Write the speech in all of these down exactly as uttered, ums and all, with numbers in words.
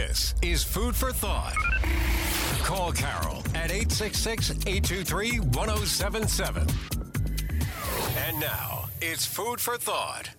This is Food for Thought. Call Carol at eight six six, eight two three, one oh seven seven. And now, it's Food for Thought.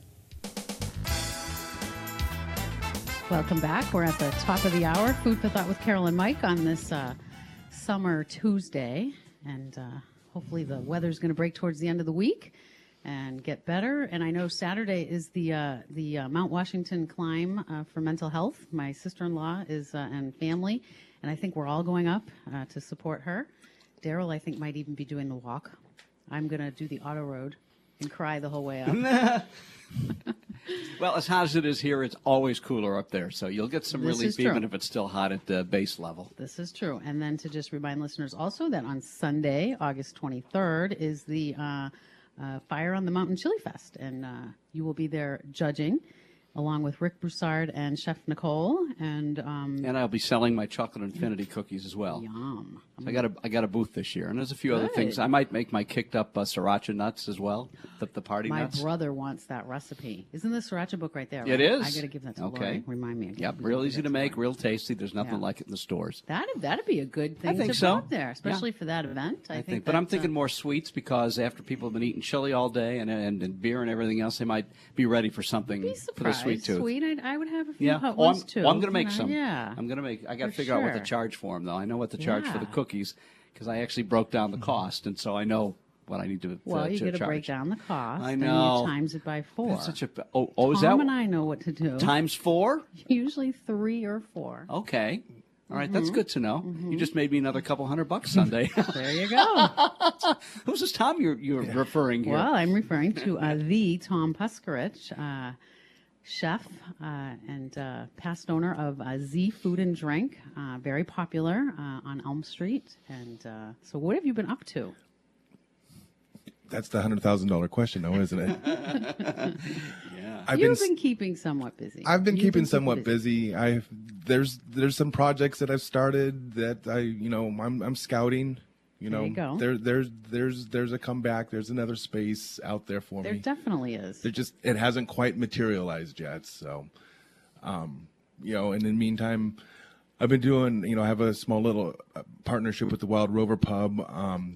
Welcome back. We're at the top of the hour. Food for Thought with Carol and Mike on this uh, summer Tuesday. And uh, hopefully the weather's going to break towards the end of the week and get better. And I know Saturday is the uh, the uh, Mount Washington climb uh, for mental health. My sister-in-law is uh, and family, and I think we're all going up uh, to support her. Daryl, I think, might even be doing the walk. I'm going to do the auto road and cry the whole way up. Well, as hot as it is here, it's always cooler up there, so you'll get some This relief is true. even if it's still hot at the base level. This is true. And then to just remind listeners also that on Sunday, August twenty-third, is the uh, uh, Fire on the Mountain Chili Fest. And uh, you will be there judging, along with Rick Broussard and Chef Nicole. And, um, And I'll be selling my chocolate infinity cookies as well. yum. So I got a I got a booth this year, and there's a few other Good. things. I might make my kicked up uh, sriracha nuts as well, the, the party My nuts. brother wants that recipe. Isn't the sriracha book right there? It right? is. I got to give that to Okay. Lori. Remind me again. Yep, I'm real gonna easy give to that make, Lori. real tasty. There's nothing Yeah. like it in the stores. That'd, that'd be a good thing I think to so. put up there, especially Yeah. for that event. I, I think, think, but I'm that's, thinking uh, more sweets because after people have been eating chili all day and and, and beer and everything else, they might be ready for something Be for the surprised. sweet tooth. Sweet, I'd, I would have a few Yeah, hot oh, I'm, ones too. well, I'm going to make you know? some. Yeah, I'm going to make. I got to For figure out what to sure. charge for them, though. I know what to charge for the Yeah. cookies because I actually broke down the cost, and so I know what I need to. Well, to, you to got to charge. break down the cost. I Then know. you times it by four. That's such a. Oh, oh, is Tom that and I know what to do. times four? Usually three or four. Okay. All right, that's Mm-hmm. good to know. You just made me another couple hundred bucks Sunday. There you go. Who's this Tom you're, you're referring here? Well, I'm referring to uh, the Tom Puskarich, uh, chef uh, and uh, past owner of uh, Z Food and Drink, uh, very popular uh, on Elm Street. And uh, so, what have you been up to? That's the hundred thousand dollar question, though, isn't it? yeah. I've You've been, been keeping somewhat busy. I've been You've keeping somewhat busy. I there's there's some projects that I've started that I you know I'm I'm scouting. You There know, you go. there there's there's there's a comeback. There's another space out there for There me. definitely is. There just it hasn't quite materialized yet. So, um, you know, and in the meantime, I've been doing. You know, I have a small little uh, partnership with the Wild Rover Pub. Um,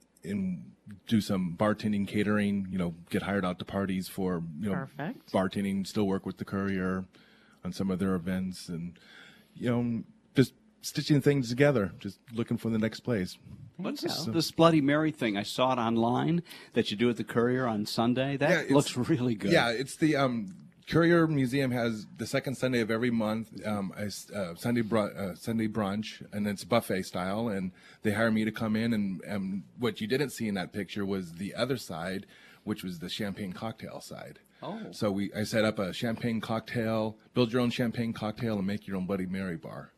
in do some bartending, catering. You know, get hired out to parties for you know Perfect. bartending. Still work with the Courier on some of their events, and you know, just stitching things together. Just looking for the next place. What's you this, go. this Bloody Mary thing? I saw it online that you do at the Courier on Sunday. That Yeah, it's- looks really good. Yeah, it's the um, Courier Museum has the second Sunday of every month um, a s- uh, Sunday br- uh, Sunday brunch, and it's buffet style. And they hire me to come in, and um, what you didn't see in that picture was the other side, which was the champagne cocktail side. Oh. So we I set up a champagne cocktail, build your own champagne cocktail, and make your own Bloody Mary bar.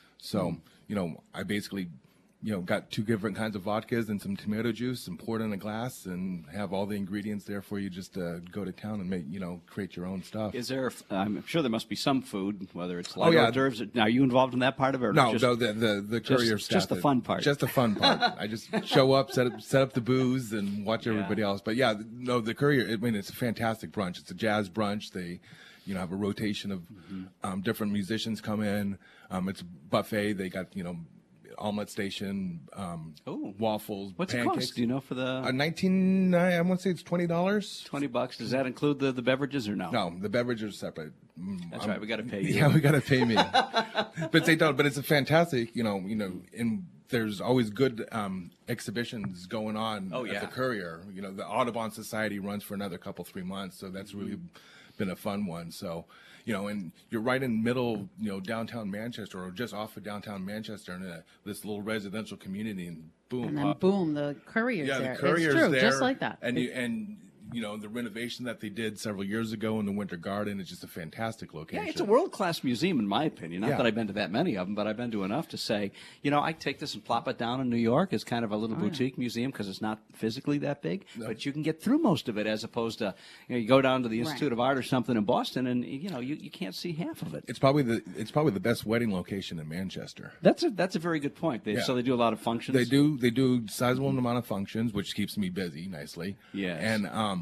So you know, I basically. You know, got two different kinds of vodkas and some tomato juice and pour it in a glass and have all the ingredients there for you just to go to town and make, you know, create your own stuff. Is there? I'm sure there must be some food, whether it's Oh, light yeah. hors d'oeuvres. Now, are you involved in that part of it? Or no, just, no, the the, the just- courier just staff. the that- fun part. Just the fun part. I just show up, set up, set up the booze, and watch Yeah. everybody else. But yeah, no, the courier. I mean, it's a fantastic brunch. It's a jazz brunch. They, you know, have a rotation of Mm-hmm. um, different musicians come in. Um, it's a buffet. They got you know, omelet station, um, Ooh. waffles, What's it pancakes. cost? Do you know for the Uh, nineteen. I want to say it's twenty dollars. twenty bucks? Does that include the, the beverages or no? No, the beverages are separate. Mm, That's I'm- right. We got to pay you. Yeah, we got to pay me. But they don't. But it's a fantastic, you know, you know, and there's always good um, exhibitions going on Oh, yeah. at the Courier. You know, the Audubon Society runs for another couple, three months, so that's really been a fun one. So, you know, and you're right in middle, you know, downtown Manchester or just off of downtown Manchester in a, this little residential community, and boom, and then pop- boom, the courier's yeah, there. the Courier's it's true, there, just like that. and you and. You know, the renovation that they did several years ago in the Winter Garden is just a fantastic location. Yeah, it's a world-class museum, in my opinion. Not Yeah. that I've been to that many of them, but I've been to enough to say, you know, I take this and plop it down in New York as kind of a Oh, little boutique museum because it's not physically that big, but you can get through most of it as opposed to, you know, you go down to the Institute Right. of Art or something in Boston and, you know, you, you can't see half of it. It's probably the it's probably the best wedding location in Manchester. That's a, that's a very good point. They, Yeah. So they do a lot of functions? They do they do sizable amount of functions, which keeps me busy nicely. Yes. And um,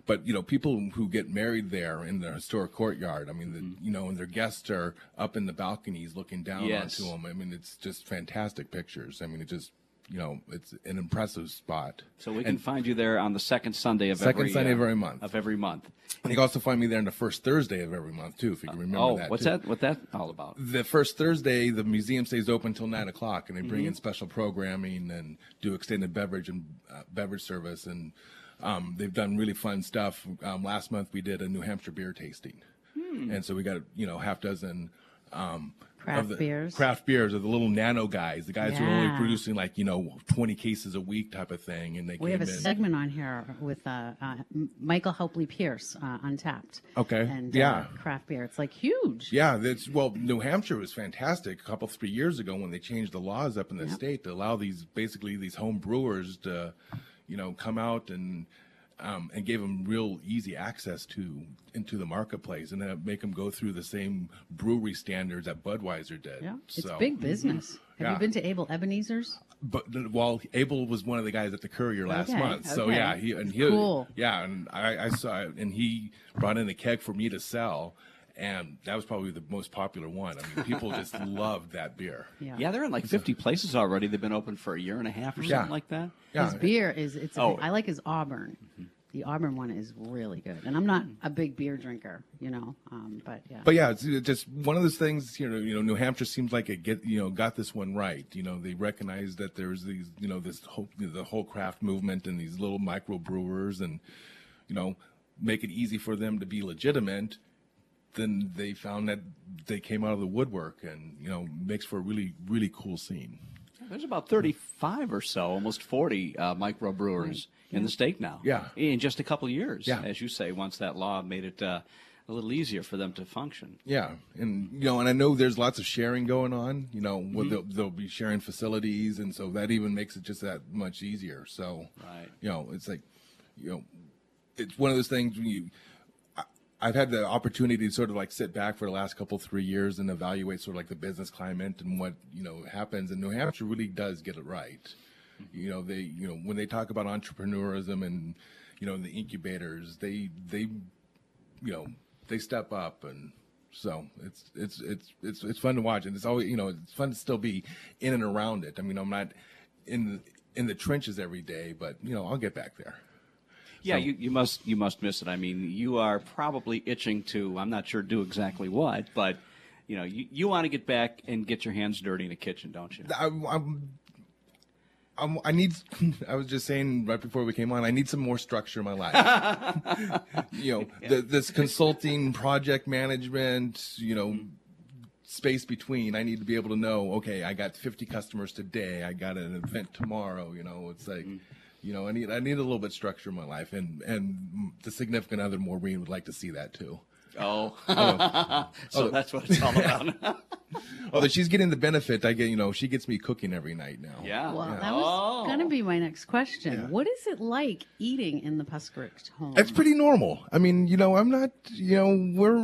but you know, people who get married there in the historic courtyard, I mean, the, Mm-hmm. you know, and their guests are up in the balconies looking down Yes. onto them. I mean, it's just fantastic pictures. I mean, it just, you know, it's an impressive spot. So we can And find you there on the second Sunday of Second every Sunday uh, of every month. Of every month. you can also find me there on the first Thursday of every month too, if you can remember oh, that. what's too. that? What that all about? The first Thursday, the museum stays open till nine o'clock, and they bring Mm-hmm. in special programming and do extended beverage and uh, beverage service, and um, they've done really fun stuff. Um, last month we did a New Hampshire beer tasting, Hmm. and so we got you know half dozen um, Craft of the beers. craft beers of the little nano guys, the guys who are only Yeah. producing like you know twenty cases a week type of thing, and they We came have a in. segment on here with uh, uh, M- Michael Helpley Pierce, uh, Untapped. Okay. And Yeah. uh, craft beer. It's like huge. Yeah, that's well. New Hampshire was fantastic a couple three years ago when they changed the laws up in the state to allow these basically these home brewers to, you know, come out and um, and gave them real easy access to into the marketplace and then make them go through the same brewery standards that Budweiser did. Yeah, it's So- big business. Have Yeah. you been to Abel Ebenezer's? But well, Abel was one of the guys at the Courier last Okay, month. So okay. yeah, he and he Cool. yeah, and I, I saw it, and he brought in a keg for me to sell, and that was probably the most popular one. I mean, people just loved that beer. Yeah. Yeah, they're in like fifty places already. They've been open for a year and a half or Yeah. something like that. Yeah, His beer is, it's. a Oh. big- I like his Auburn. The Auburn one is really good. And I'm not a big beer drinker, you know, um, but yeah. But yeah, it's it's just one of those things. You know, you know, New Hampshire seems like it get you know got this one right. You know, they recognize that there's these you know this whole the whole craft movement and these little micro brewers, and you know make it easy for them to be legitimate. Then they found that they came out of the woodwork, and you know makes for a really really cool scene. There's about thirty-five or so, almost forty uh, microbrewers in the state now. Yeah. In just a couple of years, Yeah. as you say, once that law made it uh, a little easier for them to function. Yeah, and you know, and I know there's lots of sharing going on. You know, where they'll, they'll be sharing facilities, and so that even makes it just that much easier. So, Right. you know, it's like, you know, it's one of those things when you. I, I've had the opportunity to sort of like sit back for the last couple three years and evaluate sort of like the business climate and what you know happens, and New Hampshire really does get it right. You know, they you know when they talk about entrepreneurism and you know the incubators, they they you know they step up, and so it's it's it's it's it's fun to watch, and it's always you know it's fun to still be in and around it. I mean, I'm not in the, in the trenches every day, but you know I'll get back there. Yeah, you, you must you must miss it. I mean, you are probably itching to, I'm not sure do exactly what, but you know, you, you want to get back and get your hands dirty in the kitchen, don't you? I, I'm, I'm, I need. I was just saying right before we came on. I need some more structure in my life. you know, the, this consulting, project management. You know, space between. I need to be able to know. Okay, I got fifty customers today. I got an event tomorrow. You know, it's like. You know, I need I need a little bit of structure in my life, and and the significant other Maureen would like to see that too. Oh, so that's what it's all about. Although she's getting the benefit, I get you know she gets me cooking every night now. Yeah. Well, yeah. that was Oh. going to be my next question. Yeah. What is it like eating in the Puskerick home? It's pretty normal. I mean, you know, I'm not, you know, we're.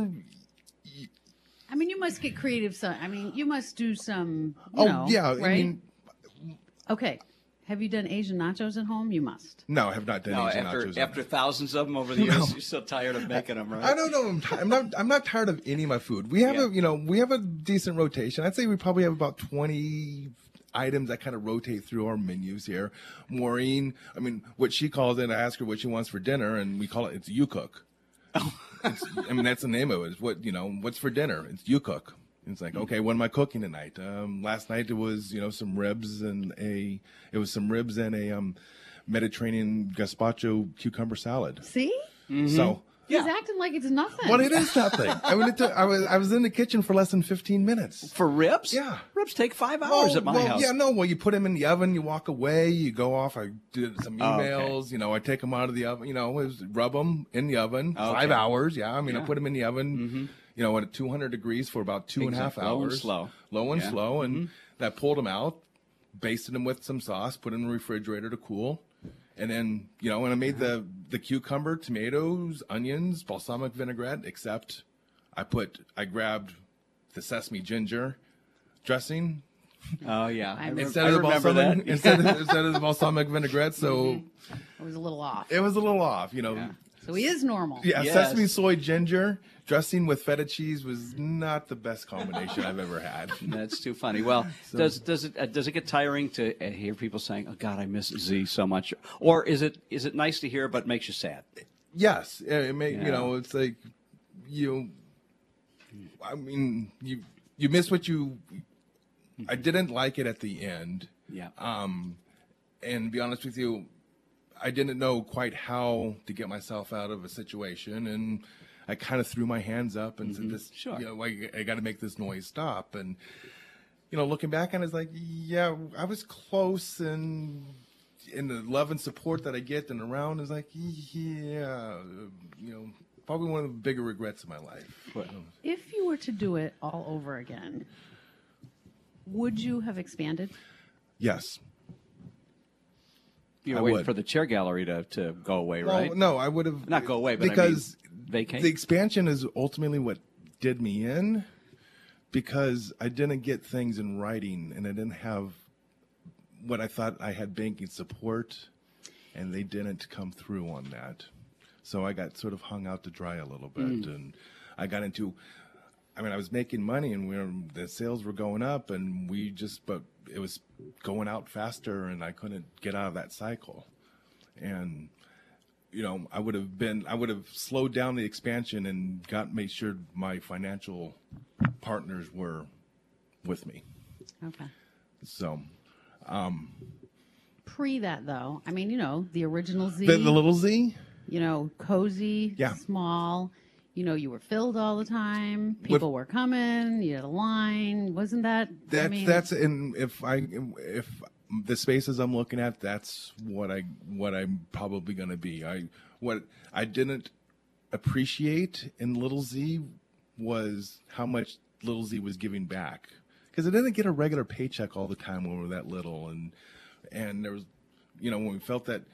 I mean, you must get creative. So, I mean, you must do some. You Oh know, yeah, right? I mean, Okay. Have you done Asian nachos at home? You must. no, I have not done No, Asian after nachos. after thousands of them over the years, you're so tired of making them, right? I don't know. I'm, t- I'm not. I'm not tired of any of my food. We have Yeah. a, you know, we have a decent rotation. I'd say we probably have about twenty items that kind of rotate through our menus here. Maureen, I mean, what she calls it, I ask her what she wants for dinner, and we call it, it's you cook. It's, I mean, that's the name of it. It's what, you know, what's for dinner? It's you cook. It's like, okay, what am I cooking tonight? Um, last night it was, you know, some ribs and a, it was some ribs and a um, Mediterranean gazpacho cucumber salad. See? So, He's acting like it's nothing. well, it is nothing. I mean, it took, I was I was in the kitchen for less than fifteen minutes. For ribs? Yeah. Ribs take five hours at my well, house. yeah, no. Well, you put them in the oven, you walk away, you go off. I did some Oh, okay. emails. You know, I take them out of the oven. You know, it was, rub them in the oven, Okay. five hours. Yeah, I mean, I Yeah. put them in the oven. You know, at two hundred degrees for about two and a half Exactly. Low and hours. slow. Low and Yeah. slow, and that pulled them out, basted them with some sauce, put them in the refrigerator to cool. And then, you know, and I made the, the cucumber, tomatoes, onions, balsamic vinaigrette, except I put, I grabbed the sesame ginger dressing Oh, yeah. I, rem- instead I of the remember balsamic, that. instead of, instead of the balsamic vinaigrette. So It was a little off. it was a little off, you know. Yeah. So he is normal. Yeah, Yes. sesame, soy, ginger dressing with feta cheese was not the best combination I've ever had. That's too funny. Well, does does it uh, does it get tiring to uh, hear people saying, "Oh God, I miss Z so much," or is it is it nice to hear but makes you sad? Yes, it may, Yeah. you know, it's like you. I mean, you you miss what you. I didn't like it at the end. Yeah. Um, and to be honest with you, I didn't know quite how to get myself out of a situation, and I kind of threw my hands up and said, "This, Sure. you know, I, I got to make this noise stop." And you know, looking back on it, it's like, yeah, I was close, and and the love and support that I get and around is like, yeah, you know, probably one of the bigger regrets of my life. Well, If you were to do it all over again, would you have expanded? Yes. You're I waiting would. for the chair gallery to, to go away, Well, right? no, I would have Not go away, but I because mean vacate? the expansion is ultimately what did me in, because I didn't get things in writing and I didn't have what I thought I had banking support, and they didn't come through on that. So I got sort of hung out to dry a little bit, Mm. and I got into. I mean, I was making money, and we were, the sales were going up, and we just, but it was going out faster, and I couldn't get out of that cycle. And, you know, I would have been, I would have slowed down the expansion and got, made sure my financial partners were with me. Okay. So, Pre that, though, I mean, you know, the original Z, the, the little Z, you know, cozy, Yeah. small. You know, you were filled all the time. People were coming. You had a line. Wasn't that? that's, I mean, that's, and if I, if the spaces I'm looking at, that's what I, what I'm probably going to be. I, what I didn't appreciate in Little Z was how much Little Z was giving back, because I didn't get a regular paycheck all the time when we were that little, and and there was, you know, when we felt that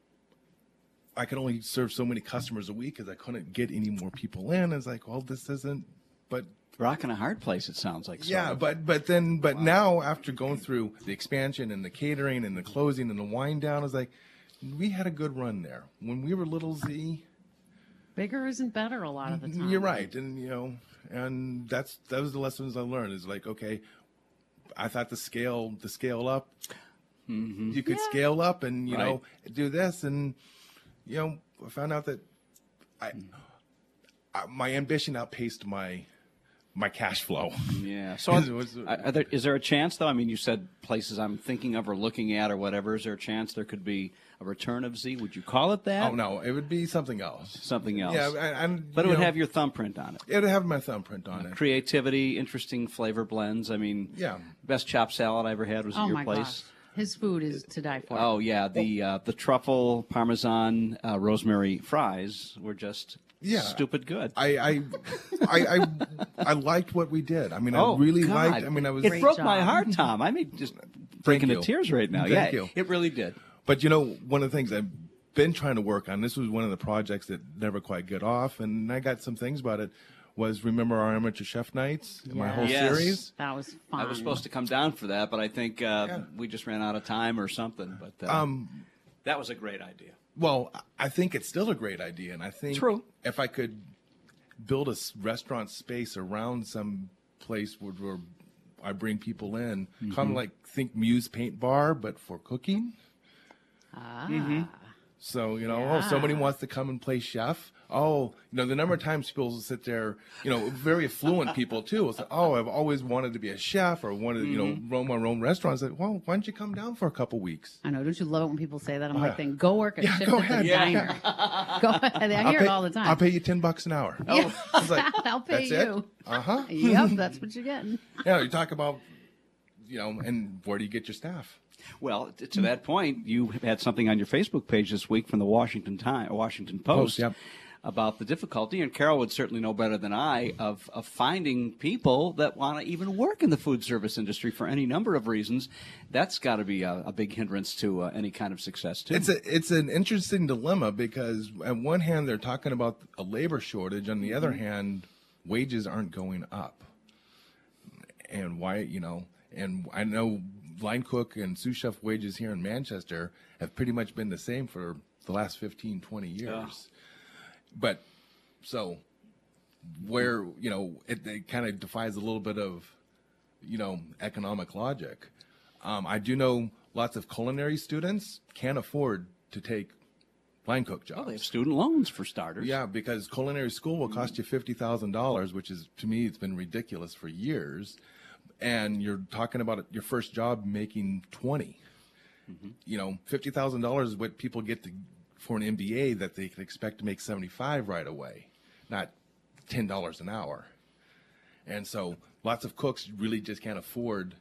I could only serve so many customers a week because I couldn't get any more people in. I was like, well, this isn't, but Rocking a hard place, it sounds like. sort yeah, of. but but then but now after going through the expansion and the catering and the closing and the wind down, I was like, we had a good run there when we were Little Z. bigger isn't better a lot of the time. You're right, and you know, and that's that was the lessons I learned. Is like, okay, I thought the scale, the scale up, you could Yeah. scale up and you Right. know do this, and you know, I found out that I, I my ambition outpaced my my cash flow. Yeah. So, Is- are, was- are there, is there a chance, though? I mean, you said places I'm thinking of or looking at or whatever. Is there a chance there could be a return of Z? Would you call it that? Oh no, it would be something else. Something else. Yeah, I, I'm, but it you would know, have your thumbprint on it. it would have my thumbprint on it. Creativity, interesting flavor blends. I mean, Yeah. best chopped salad I ever had was Oh at your my place. gosh, his food is to die for. Oh yeah, the uh, the truffle parmesan uh, rosemary fries were just Yeah. stupid good. I I, I I I liked what we did. I mean, oh I really God. liked. I mean, I was. It Great broke job. my heart, Tom. I mean, just breaking you. to tears right now. Thank yeah, you. it really did. But you know, one of the things I've been trying to work on. This was one of the projects that never quite got off, and I got some things about it. Was remember our amateur chef nights? My whole Yes. series. That was fun. I was supposed to come down for that, but I think uh, Yeah. we just ran out of time or something. But uh, Um, that was a great idea. Well, I think it's still a great idea, and I think True. if I could build a s- restaurant space around some place where, where I bring people in, Mm-hmm. kind of like think Muse Paint Bar, but for cooking. Ah. Mm-hmm. So, you know, Yeah. oh, somebody wants to come and play chef. Oh, you know, the number of times people will sit there, you know, very affluent people too. Will say, oh, I've always wanted to be a chef or wanted, you know, Mm-hmm. roam our own restaurants. Like, well, why don't you come down for a couple weeks? I know. Don't you love it when people say that? I'm Oh, like, yeah. then go work a Yeah, shift go at ahead. the Yeah. diner. go ahead. I I'll hear pay, it all the time. I'll pay you ten bucks an hour. Yeah. It's like, I'll pay that's you. it? Uh-huh. Yep, that's what you're getting. Yeah, you talk about, you know, and where do you get your staff? Well, t- to that point, you had something on your Facebook page this week from the Washington Time, Washington Post, Post, yep. about the difficulty, and Carol would certainly know better than I, of, of finding people that want to even work in the food service industry for any number of reasons. That's got to be a, a big hindrance to uh, any kind of success, too. It's a it's an interesting dilemma because on one hand they're talking about a labor shortage, on the other hand, wages aren't going up. And why, you know, and I know line cook and sous chef wages here in Manchester have pretty much been the same for the last fifteen, twenty years. but so where, you know, it, it kind of defies a little bit of, you know, economic logic. Um, I do know lots of culinary students can't afford to take line cook jobs. Well, they have student loans for starters. Yeah, because culinary school will cost you fifty thousand dollars, which is, to me, it's been ridiculous for years. And you're talking about your first job making twenty. Mm-hmm. You know, fifty thousand dollars is what people get to, for an M B A that they can expect to make seventy-five right away, not ten dollars an hour. And so lots of cooks really just can't afford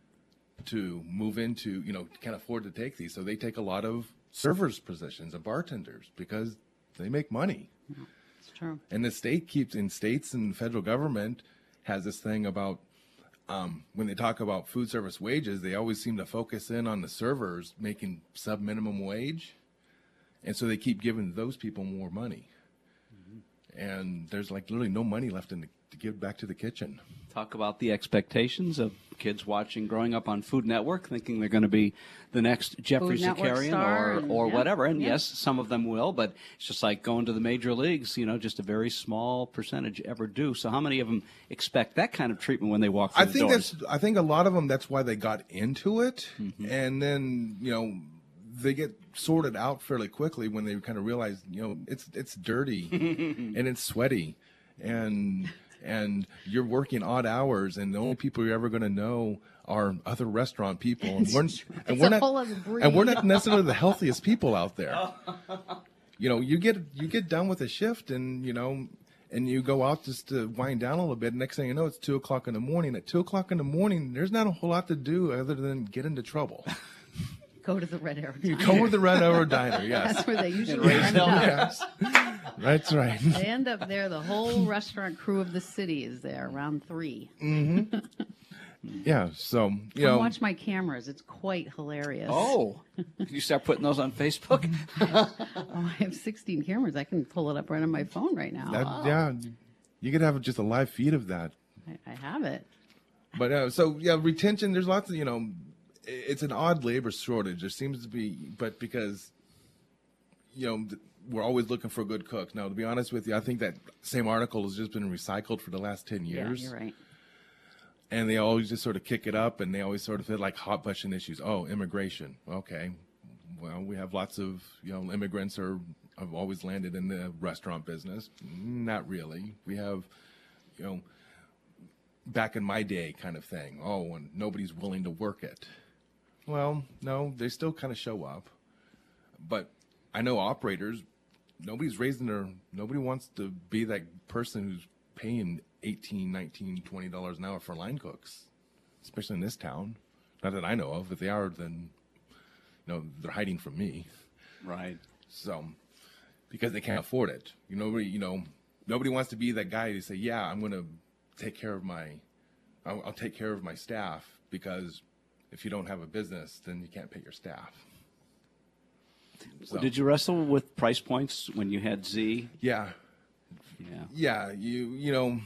to move into, you know, can't afford to take these. So they take a lot of servers positions and bartenders because they make money. Yeah, it's true. And the state keeps, in states and the federal government has this thing about um, when they talk about food service wages, they always seem to focus in on the servers making sub minimum wage. And so they keep giving those people more money. Mm-hmm. And there's like literally no money left in the, to give back to the kitchen. Talk about the expectations of kids watching, growing up on Food Network, thinking they're going to be the next Jeffrey Zakarian or, and, or yeah, whatever. And yeah. yes, some of them will, but it's just like going to the major leagues, you know, just a very small percentage ever do. So how many of them expect that kind of treatment when they walk through I the think doors? that's, I think a lot of them, that's why they got into it. Mm-hmm. And then, you know, they get sorted out fairly quickly when they kind of realize, you know, it's, it's dirty and it's sweaty and, and you're working odd hours, and the only people you're ever going to know are other restaurant people, and we're, and we're not, and we're not necessarily the healthiest people out there. You know, you get you get done with a shift, and you know, and you go out just to wind down a little bit. Next thing you know, it's two o'clock in the morning. At two o'clock in the morning, there's not a whole lot to do other than get into trouble. Go to the Red Arrow You Diner. go with the Red Arrow Diner, yes. That's where they usually end up. Yes. That's right. They end up there. The whole restaurant crew of the city is there around three. Mm-hmm. Yeah, so, you Come know. watch my cameras. It's quite hilarious. Oh, you start putting those on Facebook? Oh, I have sixteen cameras. I can pull it up right on my phone right now. That, Oh, yeah, you could have just a live feed of that. I, I have it. But uh, so, yeah, retention, there's lots of, you know, it's an odd labor shortage. There seems to be, but because, you know, we're always looking for a good cook. Now, to be honest with you, I think that same article has just been recycled for the last ten years. Yeah, you're right. And they always just sort of kick it up, and they always sort of feel like hot button issues. Oh, immigration. Okay. Well, we have lots of, you know, immigrants are have always landed in the restaurant business. Not really. We have, you know, back in my day kind of thing. Oh, and nobody's willing to work it. Well, no, they still kind of show up. But I know operators, nobody's raising their, nobody wants to be that person who's paying eighteen, nineteen, twenty dollars an hour for line cooks, especially in this town. Not that I know of. If they are, then, you know, they're hiding from me. Right. So, because they can't afford it. You know, you know, nobody wants to be that guy to say, yeah, I'm going to take care of my, I'll, I'll take care of my staff, because if you don't have a business, then you can't pay your staff. So, Did you wrestle with price points when you had Z? yeah. Yeah. Yeah, you you know,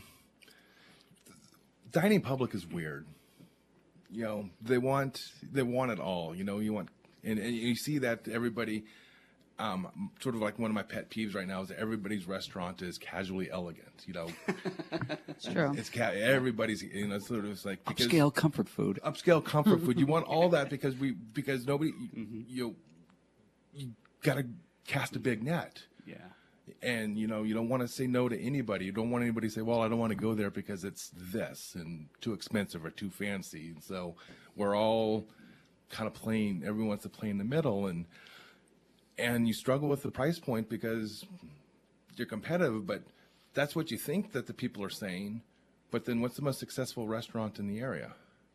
dining public is weird. You know, they want they want it all. You know, you want, and, and you see that everybody, um, sort of like one of my pet peeves right now is that everybody's restaurant is casually elegant. You know, It's true. it's ca- everybody's, you know, sort of it's like because, Upscale comfort food. upscale comfort food. You want all that because we because nobody Mm-hmm. you you got to cast a big net. Yeah. And, you know, you don't want to say no to anybody. You don't want anybody to say, well, I don't want to go there because it's this and too expensive or too fancy. And so we're all kind of playing, everyone wants to play in the middle. And and you struggle with the price point because you're competitive, but that's what you think that the people are saying. But then what's the most successful restaurant in the area?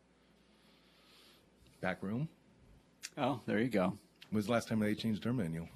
Back Room? Oh, there you go. When was the last time they changed their menu?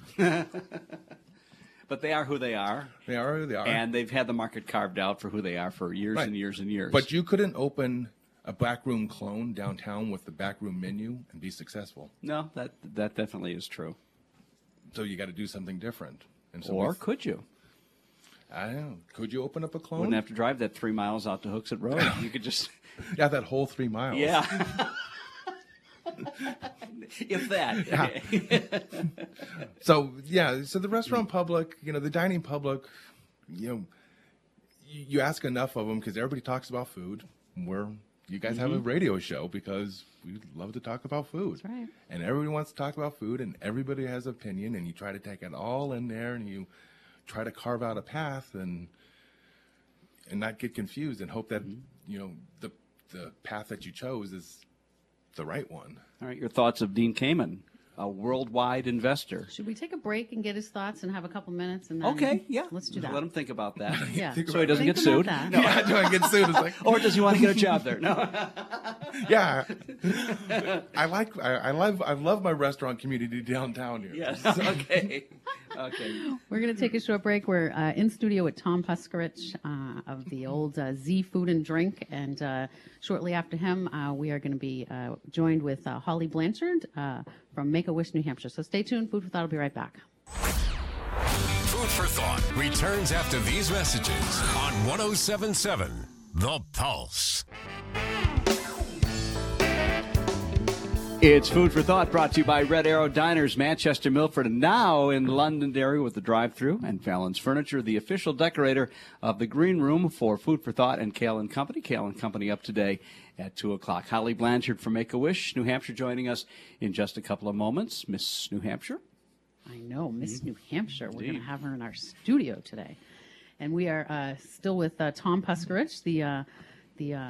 But they are who they are. They are who they are. And they've had the market carved out for who they are for years Right. and years and years. But you couldn't open a backroom clone downtown with the backroom menu and be successful. No, that that definitely is true. So you got to do something different. And so Or we- could you? I don't know. Could you open up a clone? Wouldn't have to drive that three miles out to Hooksett Road. You could just, Yeah, that whole three miles. yeah. If that. So yeah, so the restaurant public, you know, the dining public, you know, you, you ask enough of them because everybody talks about food. We're you guys have a radio show because we love to talk about food. That's right. And everybody wants to talk about food, and everybody has an opinion, and you try to take it all in there, and you try to carve out a path, and and not get confused, and hope that you know the the path that you chose is the right one. All right, your thoughts of Dean Kamen, a worldwide investor. Should we take a break and get his thoughts and have a couple minutes and then Okay, yeah. let's do that. Let him think about that. Yeah. So he doesn't Think get about sued. that. No. Yeah, do I get sued? It's like, Or does he want to get a job there? No. yeah, I like I, I love I love my restaurant community downtown here. Yes. Okay. Okay. We're going to take a short break. We're uh, in studio with Tom Puskarich uh, of the old uh, Z Food and Drink, and uh, shortly after him, uh, we are going to be uh, joined with uh, Holly Blanchard uh, from Make-A-Wish, New Hampshire. So stay tuned. Food for Thought will be right back. Food for Thought returns after these messages on one oh seven point seven The Pulse. It's Food for Thought, brought to you by Red Arrow Diners, Manchester, Milford, and now in Londonderry with the drive-thru, and Fallon's Furniture, the official decorator of the Green Room for Food for Thought, and Kale and Company. Kale and Company up today at two o'clock. Holly Blanchard from Make-A-Wish, New Hampshire, joining us in just a couple of moments. Miss New Hampshire. I know, Miss New Hampshire. We're going Indeed. to have her in our studio today. And we are uh, still with uh, Tom Puskarich, the uh, the uh,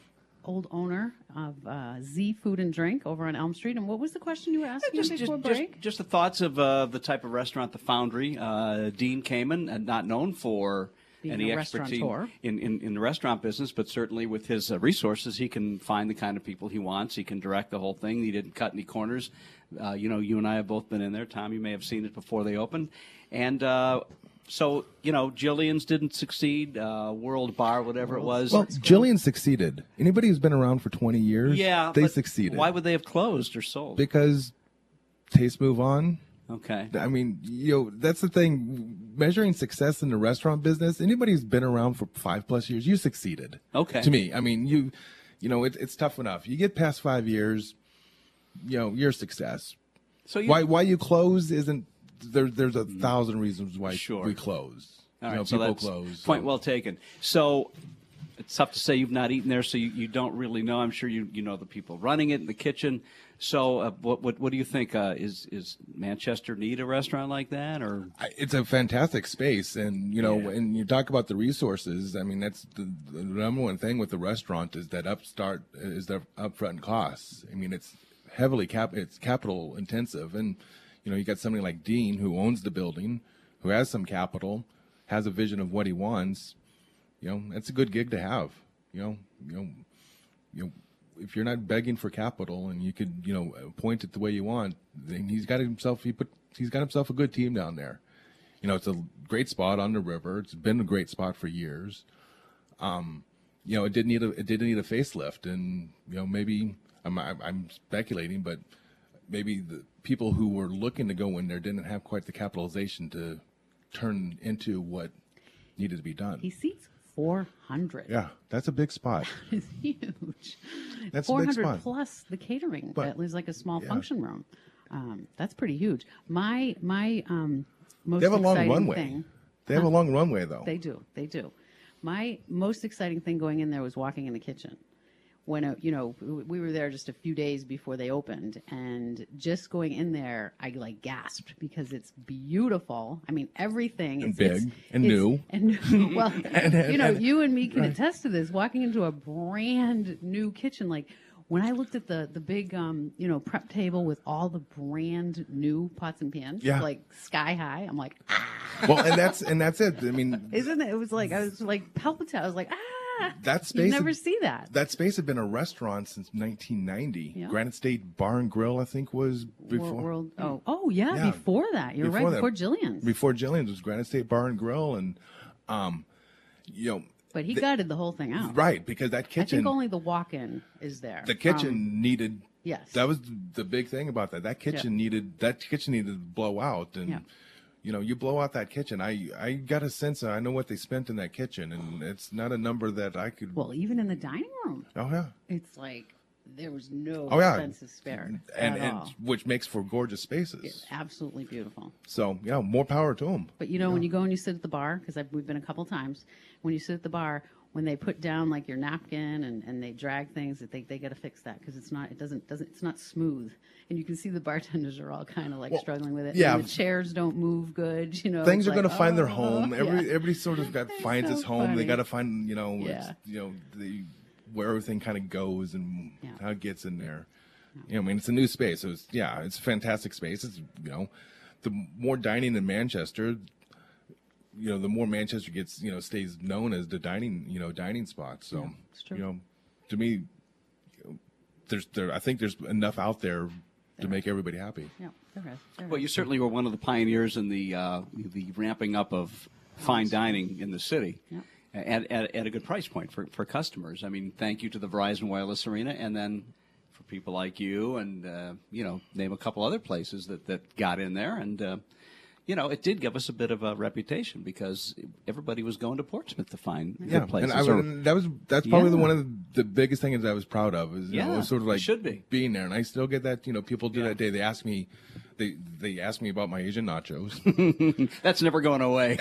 old owner of uh, Z Food and Drink over on Elm Street. And what was the question you were asking Just, before just, break? just, just the thoughts of uh, the type of restaurant, the Foundry. Uh, Dean Kamen, and not known for Being any a expertise restaurateur. in, in, in the restaurant business, but certainly with his uh, resources, he can find the kind of people he wants. He can direct the whole thing. He didn't cut any corners. Uh, you know, you and I have both been in there. Tom, you may have seen it before they opened. And uh, so, you know, Jillian's didn't succeed. Uh, World Bar, whatever it was. Well, Jillian succeeded. Anybody who's been around for twenty years, yeah, they but succeeded. Why would they have closed or sold? Because tastes move on. Okay. I mean, you know, that's the thing. Measuring success in the restaurant business, anybody who's been around for five plus years, you succeeded. Okay. To me, I mean, you, you know, it, it's tough enough. You get past five years, you know, you're a success. So you, Why why you close isn't there? There's a thousand reasons why Sure. we close. All you know, right, so people that's close. point so- well taken. So it's tough to say you've not eaten there, so you, you don't really know. I'm sure you you know the people running it in the kitchen. So uh, what what what do you think? Uh, is is Manchester need a restaurant like that, or I- It's a fantastic space, and you know, Yeah. when you talk about the resources, I mean, that's the, the number one thing with the restaurant is that upstart is the upfront costs. I mean, it's heavily cap, it's capital intensive, and you know, you got somebody like Dean who owns the building, who has some capital, has a vision of what he wants. You know, that's a good gig to have. You know, you know, you know. If you're not begging for capital and you could, you know, point it the way you want, then he's got himself. He put. He's got himself a good team down there. You know, it's a great spot on the river. It's been a great spot for years. Um, you know, it did need a it did need a facelift, and you know, maybe I'm I'm speculating, but maybe the people who were looking to go in there didn't have quite the capitalization to turn into what needed to be done. He seats four hundred. Yeah, that's a big spot. It's huge. That's a big four hundred spot. plus the catering. But- That was like a small yeah. function room. Um, that's pretty huge. My my um, most They have a long exciting runway. thing. They have a long runway, though. They do. They do. My most exciting thing going in there was walking in the kitchen. When, uh, you know, we were there just a few days before they opened, and just going in there, I like gasped because it's beautiful. I mean, everything. And it's, big, it's- and it's- new. And new. Well, And- you know, and- you and me can attest to this. Walking into a brand new kitchen, like when I looked at the the big, um, you know, prep table with all the brand new pots and pans, Yeah. like sky high, I'm like, ah, Well, and that's and that's it. I mean, isn't it? It was like I was like palpitating. I was like, ah, that you space. never see that. That space had been a restaurant since nineteen ninety. Yeah. Granite State Bar and Grill, I think, was before. World, world, oh, oh yeah, Yeah. before that. You're Before right, that. before Jillian's. Before Jillian's was Granite State Bar and Grill, and um, you know, but he the- gutted the whole thing out. right because that I kitchen, think only the walk-in is there. the kitchen Um, needed. yes. That was the big thing about that. That kitchen needed that kitchen needed to blow out, and Yeah. you know, you blow out that kitchen. I I got a sense. I know what they spent in that kitchen, and it's not a number that I could. well, even in the dining room, oh yeah. it's like there was no Oh, yeah. expenses spared and, at and all. which makes for gorgeous spaces. It's absolutely beautiful. So, yeah, more power to them. But you know, when you go and you sit at the bar, because we've been a couple times, when you sit at the bar, when they put down like your napkin and, and they drag things, that they they got to fix that because it's not it doesn't doesn't it's not smooth, and you can see the bartenders are all kind of like Well, struggling with it. yeah. And the chairs don't move good. You know, Things it's are going to like, find their oh, home. Every yeah. everybody sort of got It's finds so its home. funny. They got to find, you know, Yeah. it's, you know, the where everything kind of goes and Yeah. how it gets in there. You know, I mean, it's a new space. So it's, yeah, it's a fantastic space. It's, you know, the more dining in Manchester, you know, the more Manchester gets, you know, stays known as the dining, you know, dining spot. So, Yeah, it's true. you know, to me, you know, there's there. I think there's enough out there to make everybody happy. Yeah, there is. There Well, is. you certainly were one of the pioneers in the uh, the ramping up of fine dining in the city. Yep. At, at, at a good price point for, for customers. I mean, thank you to the Verizon Wireless Arena, and then for people like you, and uh, you know, name a couple other places that, that got in there, and uh, you know, it did give us a bit of a reputation because everybody was going to Portsmouth to find Yeah, good places. and I, or- and that was that's probably the, Yeah. one of the, the biggest things I was proud of. Is, you know, Yeah, it was sort of it like should be. being there, and I still get that. You know, people do Yeah. that day. They ask me, they they ask me about my Asian nachos, That's never going away.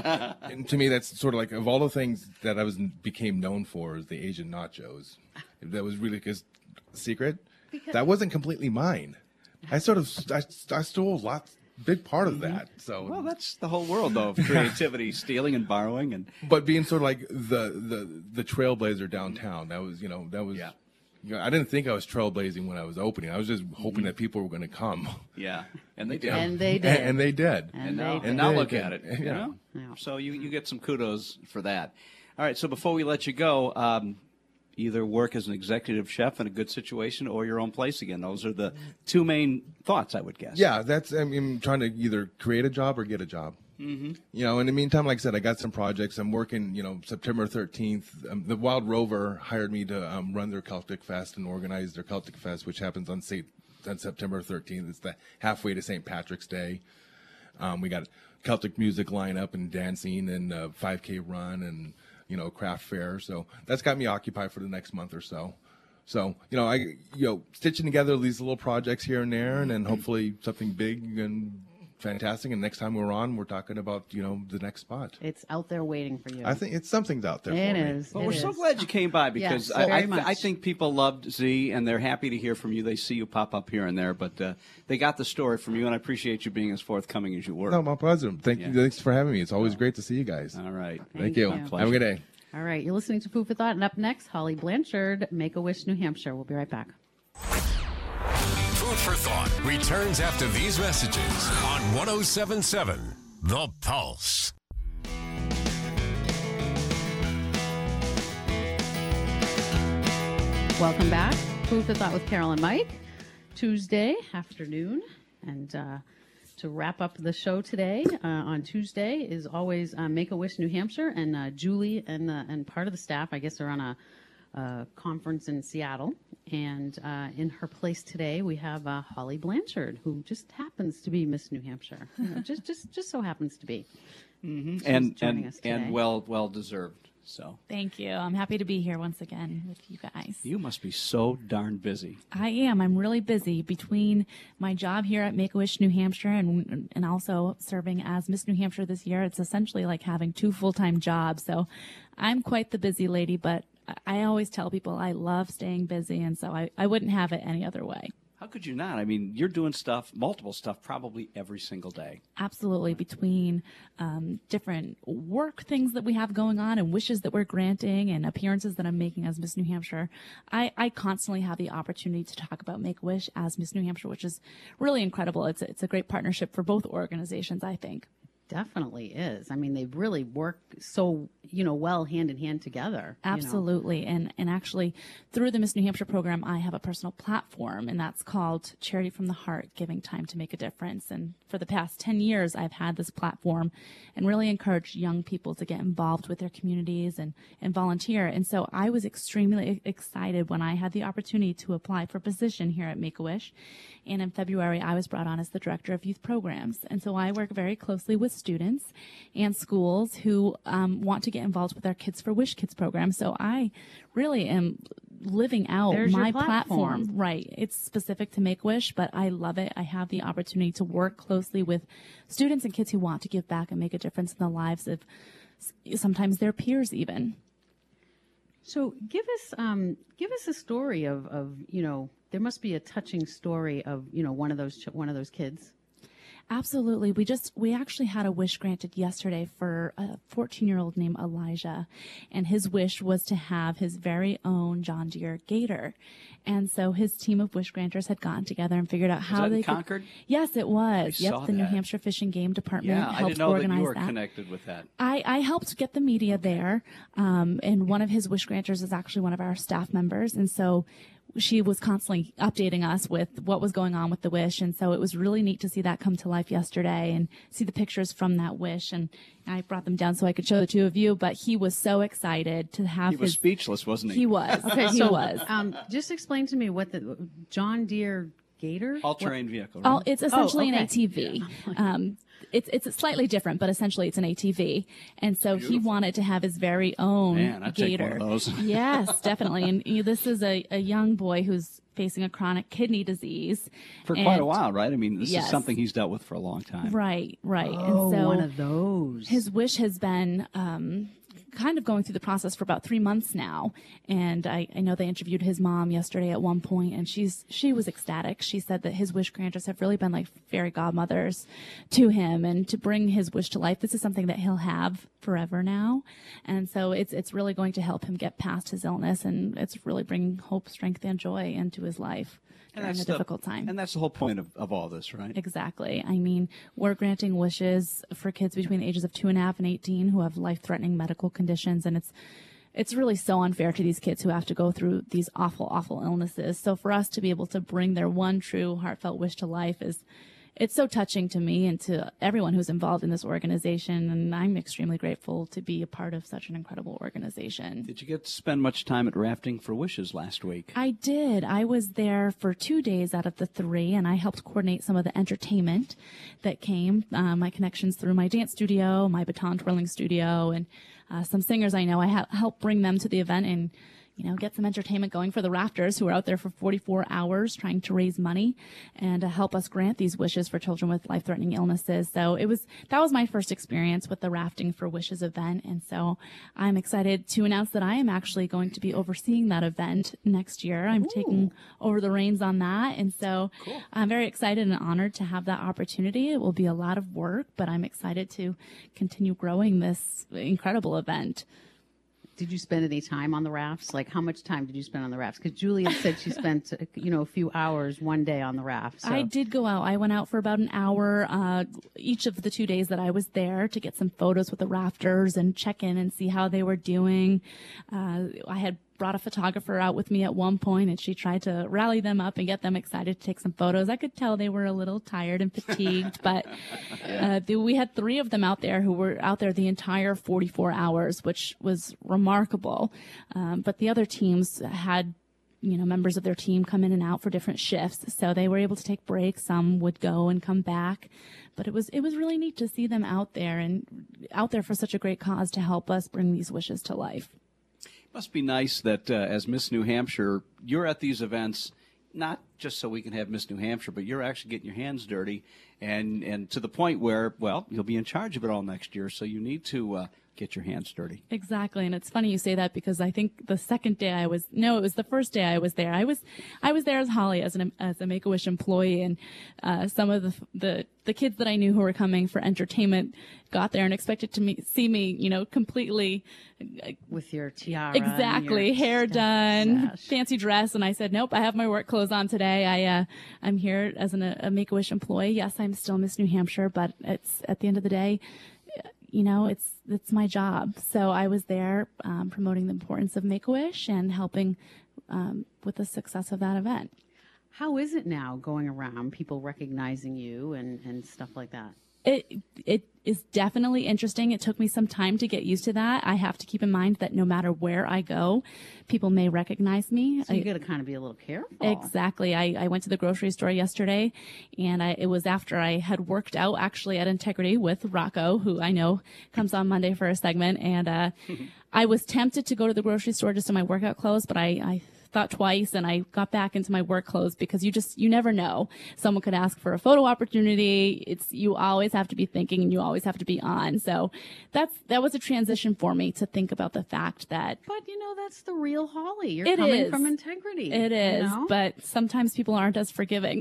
and to me, that's sort of like of all the things that I was became known for is the Asian nachos. That was really because secret. That wasn't completely mine. I sort of I, I stole lots, big part of that. So Well, that's the whole world, though, of creativity, stealing and borrowing, and but being sort of like the the the trailblazer downtown, that was you know that was Yeah. you know, I didn't think I was trailblazing when I was opening. I was just hoping that people were going to come, yeah, and they did. And they and, did. and they did. And And now, they did. and now They look did. at it. You Yeah. know? Yeah. So you, you get some kudos for that. All right, so before we let you go, um, either work as an executive chef in a good situation or your own place again. Those are the two main thoughts, I would guess. Yeah, that's I mean trying to either create a job or get a job. Mm-hmm. You know, in the meantime, like I said, I got some projects. I'm working. You know, September thirteenth, um, the Wild Rover hired me to um, run their Celtic Fest and organize their Celtic Fest, which happens on, Saint, on September thirteenth. It's the halfway to Saint Patrick's Day. Um, we got Celtic music lineup and dancing and a five K run and you know craft fair. So that's got me occupied for the next month or so. So you know, I you know stitching together these little projects here and there, and then hopefully something big and fantastic. And next time we're on, we're talking about you know the next spot. It's out there waiting for you. I think it's something's out there. It for me. is. Well, It we're so is. glad you came by because Yes, I, I, very th- much. I think people loved Z and they're happy to hear from you. They see you pop up here and there, but uh, they got the story from you, and I appreciate you being as forthcoming as you were. No, my pleasure. Thank Yeah. you. Thanks for having me. It's always great to see you guys. All right. Thank Thank you. you. Have a good day. All right, you're listening to Food for Thought, and up next, Holly Blanchard, Make-A-Wish, New Hampshire. We'll be right back. Food for Thought returns after these messages on one oh seven point seven The Pulse. Welcome back. Food for Thought with Carol and Mike. Tuesday afternoon. And uh, to wrap up the show today, uh, on Tuesday is always uh, Make-A-Wish New Hampshire. And uh, Julie and, uh, and part of the staff, I guess, are on a uh, conference in Seattle. And uh, in her place today, we have uh, Holly Blanchard, who just happens to be Miss New Hampshire. You know, just, just, just so happens to be. and joining and, us today. and well well deserved. So Thank you. I'm happy to be here once again with you guys. you must be so darn busy. I am. I'm really busy between my job here at Make-A-Wish New Hampshire and and also serving as Miss New Hampshire this year. It's essentially like having two full-time jobs. So I'm quite the busy lady, but I- I always tell people I love staying busy, and so I, I wouldn't have it any other way. How could you not? I mean, you're doing stuff, multiple stuff, probably every single day. Absolutely. Between um, different work things that we have going on and wishes that we're granting and appearances that I'm making as Miss New Hampshire, I, I constantly have the opportunity to talk about Make-A-Wish as Miss New Hampshire, which is really incredible. It's a, it's a great partnership for both organizations, I think. Definitely is. I mean, they really work so, you know, well hand in hand together. you know. Absolutely. And and actually through the Miss New Hampshire program, I have a personal platform, and that's called Charity from the Heart, Giving Time to Make a Difference. And for the past ten years, I've had this platform and really encouraged young people to get involved with their communities and, and volunteer. And so I was extremely excited when I had the opportunity to apply for a position here at Make-A-Wish. And in February, I was brought on as the Director of Youth Programs. And so I work very closely with students and schools who um, want to get involved with our Kids for Wish Kids program. So I really am living out There's your my platform. platform. Right. It's specific to Make-A-Wish, but I love it. I have the opportunity to work closely with students and kids who want to give back and make a difference in the lives of sometimes their peers even. So give us um, give us a story of, of you know there must be a touching story of you know one of those ch- one of those kids. Absolutely. We just, we actually had a wish granted yesterday for a fourteen year old named Elijah. And his wish was to have his very own John Deere Gator. And so his team of wish granters had gotten together and figured out how that in they Concord? could. Yes, it was. I yep. saw The New that. Hampshire Fish and Game Department Yeah, I helped didn't know that organize you were that. connected with that. I, I helped get the media there, um, and one of his wish granters is actually one of our staff members, and so she was constantly updating us with what was going on with the wish, and so it was really neat to see that come to life yesterday and see the pictures from that wish, and I brought them down so I could show the two of you, but he was so excited to have He was his... speechless, wasn't he? He was. Okay, he so was. Um, just explain to me what the John Deere Gator. All-terrain vehicle, right? Oh, it's essentially okay. an A T V. Um, it's it's slightly different, but essentially it's an A T V. And so he wanted to have his very own Man, I'd take Gator. one of those. Yes, definitely. And you know, this is a, a young boy who's facing a chronic kidney disease For quite a And- while, right? I mean, this Yes. is something he's dealt with for a long time. Right, right. Oh, and so one of those. his wish has been um, kind of going through the process for about three months now. And I, I know they interviewed his mom yesterday at one point, and she's she was ecstatic. She said that his wish granters have really been like fairy godmothers to him, and to bring his wish to life. This is something that he'll have forever now, and so it's it's really going to help him get past his illness, and it's really bringing hope, strength, and joy into his life during a the, difficult time. And that's the whole point of, of all this, right? Exactly. I mean, we're granting wishes for kids between the ages of two and a half and eighteen who have life-threatening medical conditions, and it's it's really so unfair to these kids who have to go through these awful, awful illnesses. So for us to be able to bring their one true heartfelt wish to life is, it's so touching to me and to everyone who's involved in this organization, and I'm extremely grateful to be a part of such an incredible organization. Did you get to spend much time at Rafting for Wishes last week? I did. I was there for two days out of the three, and I helped coordinate some of the entertainment that came. Uh, my connections through my dance studio, my baton twirling studio, and uh, some singers I know. I ha- helped bring them to the event and, you know, get some entertainment going for the Rafters, who are out there for forty-four hours trying to raise money and to help us grant these wishes for children with life-threatening illnesses. So it was, that was my first experience with the Rafting for Wishes event. And so I'm excited to announce that I am actually going to be overseeing that event next year. I'm Ooh. taking over the reins on that. And so cool. I'm very excited and honored to have that opportunity. It will be a lot of work, but I'm excited to continue growing this incredible event. Did you spend any time on the rafts? Like, how much time did you spend on the rafts? Because Julia said she spent, you know, a few hours one day on the raft. So. I did go out. I went out for about an hour uh, each of the two days that I was there to get some photos with the rafters and check in and see how they were doing. Uh, I had brought a photographer out with me at one point, and she tried to rally them up and get them excited to take some photos. I could tell they were a little tired and fatigued, but uh, the, we had three of them out there who were out there the entire forty-four hours, which was remarkable. Um, but the other teams had, you know, members of their team come in and out for different shifts, so they were able to take breaks. Some would go and come back, but it was it was really neat to see them out there and out there for such a great cause to help us bring these wishes to life. Must be nice that uh, as Miss New Hampshire, you're at these events not just so we can have Miss New Hampshire, but you're actually getting your hands dirty, and and to the point where, well, you'll be in charge of it all next year, so you need to uh, get your hands dirty. Exactly, and it's funny you say that because I think the second day I was, no, it was the first day I was there. I was, I was there as Holly, as an as a Make-A-Wish employee, and uh, some of the the the kids that I knew who were coming for entertainment got there and expected to me, see me, you know, completely with your tiara, exactly, and your hair done, sash. fancy dress, and I said, nope, I have my work clothes on today. I uh, I'm here as an, a Make-A-Wish employee. Yes, I'm still Miss New Hampshire, but it's at the end of the day, you know, it's it's my job. So I was there um, promoting the importance of Make-A-Wish and helping um, with the success of that event. How is it now going around, people recognizing you and, and stuff like that? It it is definitely interesting. It took me some time to get used to that. I have to keep in mind that no matter where I go, people may recognize me. So you I, got to kind of be a little careful. Exactly. I, I went to the grocery store yesterday, and I, it was after I had worked out actually at Integrity with Rocco, who I know comes on Monday for a segment, and uh, I was tempted to go to the grocery store just in my workout clothes, but I, I thought twice, and I got back into my work clothes because you just, you never know. Someone could ask for a photo opportunity. It's, you always have to be thinking and you always have to be on. So that's, that was a transition for me to think about the fact that. But, you know, that's the real Holly. You're It coming is. from integrity. It is, you know? but sometimes people aren't as forgiving.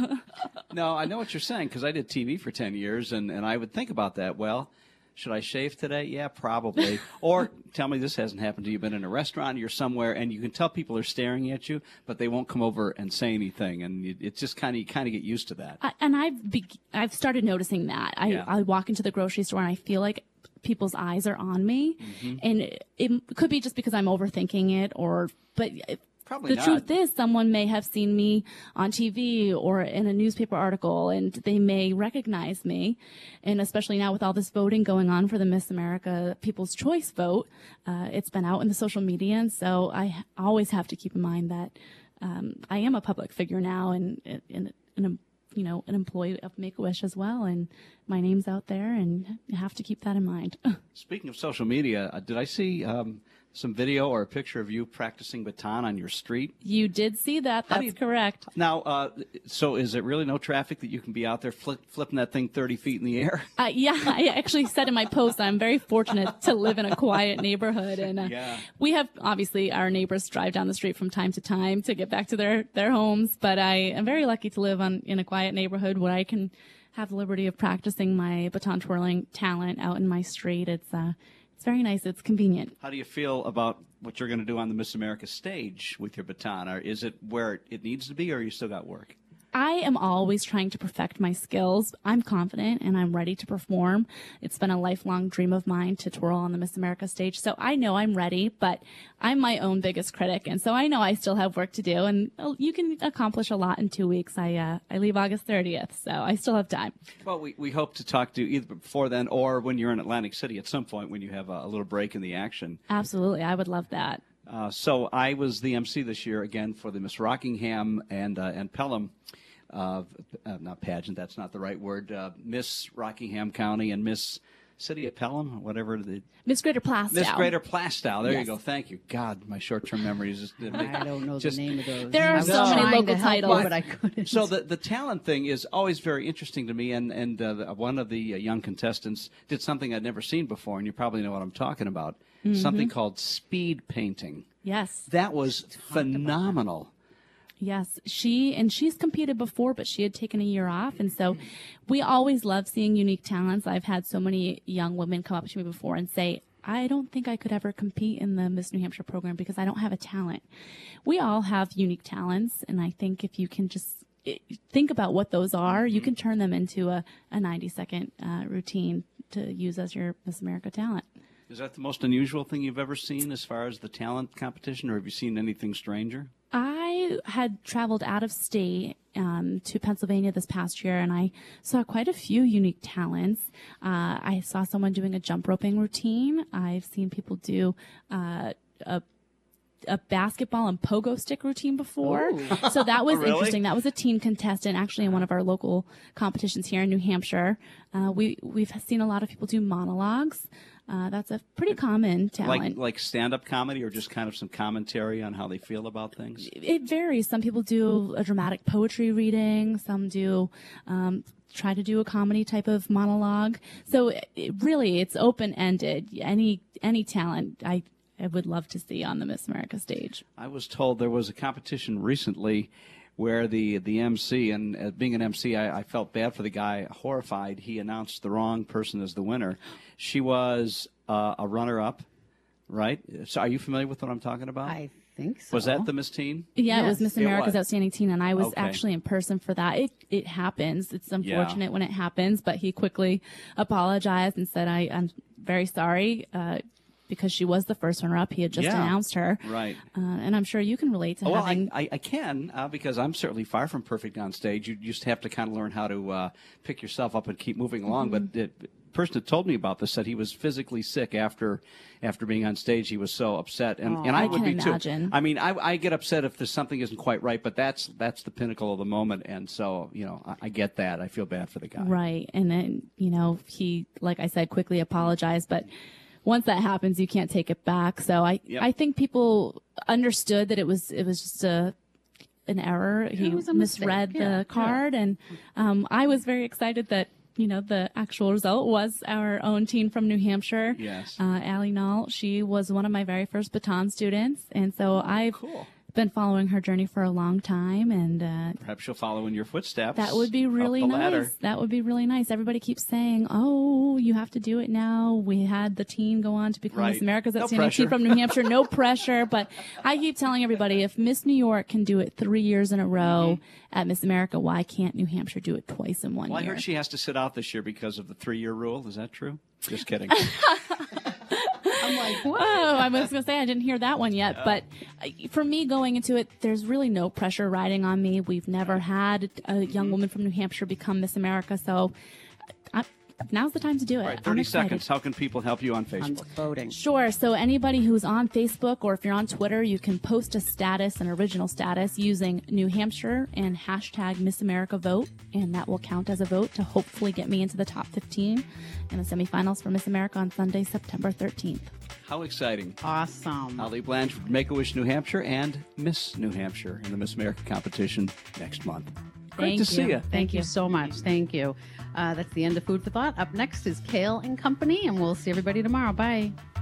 No, I know what you're saying because I did T V for ten years, and, and I would think about that. Well, should I shave today? Yeah, probably. Or tell me this hasn't happened to you. You've been in a restaurant, you're somewhere, and you can tell people are staring at you, but they won't come over and say anything. And you, it's just kind of, you kind of get used to that. I, and I've be, I've started noticing that. I, Yeah. I walk into the grocery store and I feel like people's eyes are on me, Mm-hmm. and it, it could be just because I'm overthinking it, or but. It, Probably the not. truth is, someone may have seen me on T V or in a newspaper article, and they may recognize me. And especially now with all this voting going on for the Miss America People's Choice vote, uh, it's been out in the social media. And so I always have to keep in mind that um, I am a public figure now, and, and, and a, you know, an employee of Make-A-Wish as well. And my name's out there, and you have to keep that in mind. Speaking of social media, uh, did I see um, some video or a picture of you practicing baton on your street? You did see that. How do That's you- correct. Now, uh, so is it really no traffic that you can be out there flip, flipping that thing thirty feet in the air? Uh, yeah, I actually said in my post, I'm very fortunate to live in a quiet neighborhood. And uh, Yeah. we have, obviously, our neighbors drive down the street from time to time to get back to their, their homes. But I am very lucky to live on in a quiet neighborhood where I can have the liberty of practicing my baton twirling talent out in my street. It's, uh, it's very nice. It's convenient. How do you feel about what you're going to do on the Miss America stage with your baton? Or is it where it needs to be, or you still got work? I am always trying to perfect my skills. I'm confident and I'm ready to perform. It's been a lifelong dream of mine to twirl on the Miss America stage. So I know I'm ready, but I'm my own biggest critic. And so I know I still have work to do, and you can accomplish a lot in two weeks. I, uh, I leave August thirtieth, so I still have time. Well, we, we hope to talk to you either before then or when you're in Atlantic City at some point when you have a, a little break in the action. Absolutely. I would love that. Uh, so I was the M C this year again for the Miss Rockingham and uh, and Pelham, uh, uh, not pageant. That's not the right word. Uh, Miss Rockingham County and Miss City of Pelham, whatever the Miss Greater Plastow. Miss Greater Plastow. There you Yes. go. Thank you. God, my short-term memory is just. I don't know just- the name of those. There are I was so many trying to local help you, titles. but I couldn't. So the the talent thing is always very interesting to me, and and uh, the- one of the uh, young contestants did something I'd never seen before, and you probably know what I'm talking about. Mm-hmm. Something called speed painting. Yes. That was phenomenal. Yes, she and she's competed before, but she had taken a year off, and so we always love seeing unique talents. I've had so many young women come up to me before and say, "I don't think I could ever compete in the Miss New Hampshire program because I don't have a talent." We all have unique talents, and I think if you can just eh, think about what those are, you can turn them into a, a ninety second uh, routine to use as your Miss America talent. Is that the most unusual thing you've ever seen as far as the talent competition, or have you seen anything stranger? I had traveled out of state um, to Pennsylvania this past year, and I saw quite a few unique talents. Uh, I saw someone doing a jump roping routine. I've seen people do uh, a a basketball and pogo stick routine before. So that was Really? interesting. That was a teen contestant actually in one of our local competitions here in New Hampshire. Uh, we, we've seen a lot of people do monologues. Uh, that's a pretty common talent. Like like stand-up comedy, or just kind of some commentary on how they feel about things? It varies. Some people do a dramatic poetry reading. Some do um, try to do a comedy type of monologue. So it, it really, it's open-ended. Any any talent I, I would love to see on the Miss America stage. I was told there was a competition recently where the the M C, and uh, being an M C, I, I felt bad for the guy, horrified. He announced the wrong person as the winner. She was uh, a runner-up, right? So are you familiar with what I'm talking about? I think so. Was that the Miss Teen? Yeah, it was Yes. Miss It America's was. Outstanding Teen, and I was Okay. actually in person for that. It it happens. It's unfortunate when it happens, but he quickly apologized and said, I, I'm very sorry, uh, because she was the first runner-up. He had just Yeah. announced her. Right. Uh, and I'm sure you can relate to Well, I, having... I, I can, uh, because I'm certainly far from perfect on stage. You just have to kind of learn how to uh, pick yourself up and keep moving along. Mm-hmm. But the person that told me about this said he was physically sick after after being on stage. He was so upset, and, and I, I would can be too. imagine. I mean, I, I get upset if there's something isn't quite right, but that's that's the pinnacle of the moment, and so you know I, I get that. I feel bad for the guy. Right. And then, you know, he, like I said, quickly apologized, but once that happens, you can't take it back. So I, Yep. I think people understood that it was, it was just a, an error. He was a mistake. misread Yeah, the card. And, um, I was very excited that, you know, the actual result was our own teen from New Hampshire. Yes. Uh, Allie Knoll. She was one of my very first baton students. And so I've Cool. been following her journey for a long time. And, uh, Perhaps she'll follow in your footsteps. that would be up really the nice. ladder. That would be really nice. Everybody keeps saying, "Oh, you have to do it now." We had the teen go on to become Right. Miss America. That's No the teen pressure. from New Hampshire. No pressure. But I keep telling everybody, if Miss New York can do it three years in a row at Miss America, why can't New Hampshire do it twice in one Well, I year? heard she has to sit out this year because of the three-year rule. Is that true? Just kidding. I'm like, what? Oh, I was going to say I didn't hear that one yet. But uh, for me going into it, there's really no pressure riding on me. We've never had a young woman from New Hampshire become Miss America. So I, now's the time to do it. All right, I'm thirty excited. seconds. How can people help you on On Facebook? voting. Sure. So anybody who's on Facebook or if you're on Twitter, you can post a status, an original status, using New Hampshire and hashtag Miss America Vote, and that will count as a vote to hopefully get me into the top fifteen in the semifinals for Miss America on Sunday, September thirteenth. How exciting. Awesome. Holly Blanche, Make-A-Wish New Hampshire, and Miss New Hampshire in the Miss America competition next month. Great Thank to see you. you. Thank, Thank you you. so much. Thank you. Uh, that's the end of Food for Thought. Up next is Kale and Company, and we'll see everybody tomorrow. Bye.